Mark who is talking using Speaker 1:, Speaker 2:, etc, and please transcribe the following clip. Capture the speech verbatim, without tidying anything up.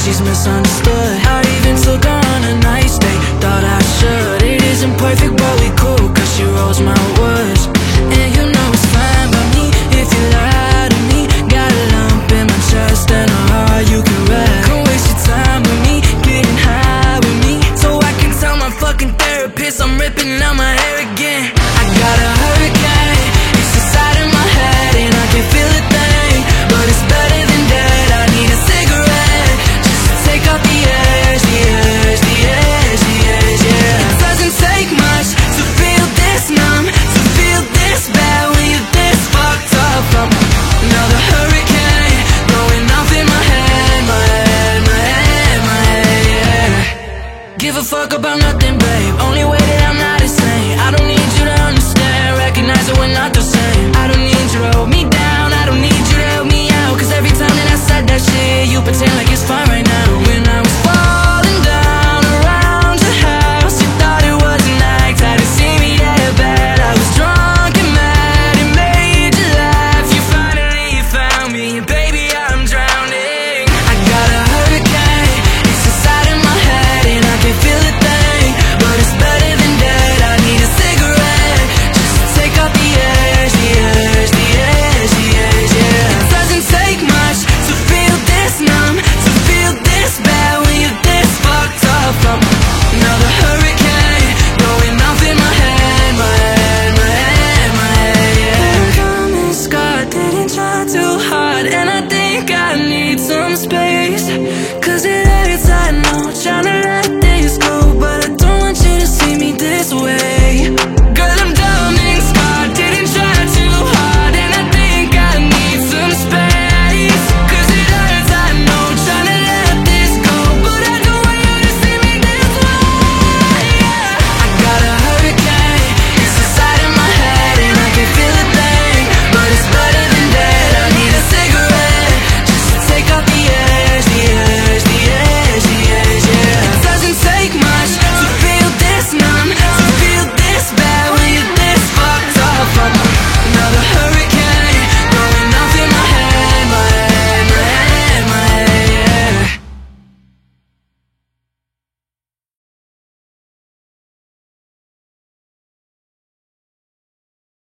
Speaker 1: she's misunderstood. I even took her on a nice date, thought I should. It isn't perfect but we cool, cause she rolls my woods. And you know it's fine by me if you lie to me. Got a lump in my chest and a heart you can ride. Don't waste your time with me, getting high with me, so I can tell my fucking therapist I'm ripping out my hair again. I got a hurricane, it's inside in my head and I can feel a thing, but it's better than that. I need a cigarette just to take off the edge, the edge, the edge, the edge, yeah. It doesn't take much to feel this numb, to feel this bad when you're this fucked up. I'm another hurricane going off in my head, my head, my head, my head, yeah. Give a fuck about nothing, babe, only way that I'm not insane. I don't need you to understand, recognize that we're not the same. I don't need you to hold me down, I don't need you to help me out, cause every time that I said that shit, you pretend like it's fine right now.